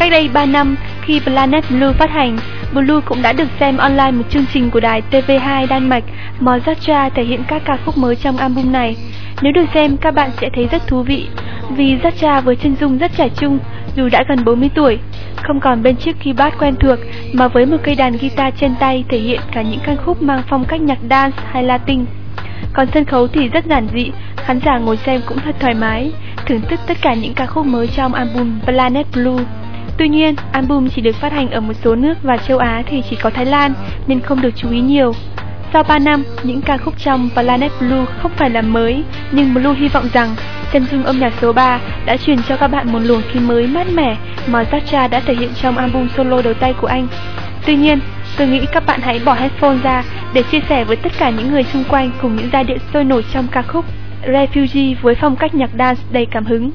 Cách đây 3 năm, khi Planet Blue phát hành, Blue cũng đã được xem online một chương trình của đài TV2 Đan Mạch mà Jascha thể hiện các ca khúc mới trong album này. Nếu được xem, các bạn sẽ thấy rất thú vị, vì Jascha với chân dung rất trẻ trung, dù đã gần 40 tuổi, không còn bên chiếc keyboard quen thuộc, mà với một cây đàn guitar trên tay thể hiện cả những ca khúc mang phong cách nhạc dance hay Latin. Còn sân khấu thì rất giản dị, khán giả ngồi xem cũng thật thoải mái, thưởng thức tất cả những ca khúc mới trong album Planet Blue. Tuy nhiên, album chỉ được phát hành ở một số nước và châu Á thì chỉ có Thái Lan nên không được chú ý nhiều. Sau 3 năm, những ca khúc trong Planet Blue không phải là mới, nhưng Blue hy vọng rằng chân dung âm nhạc số 3 đã truyền cho các bạn một luồng khí mới mát mẻ mà Jascha đã thể hiện trong album solo đầu tay của anh. Tuy nhiên, tôi nghĩ các bạn hãy bỏ headphone ra để chia sẻ với tất cả những người xung quanh cùng những giai điệu sôi nổi trong ca khúc Refugee với phong cách nhạc dance đầy cảm hứng.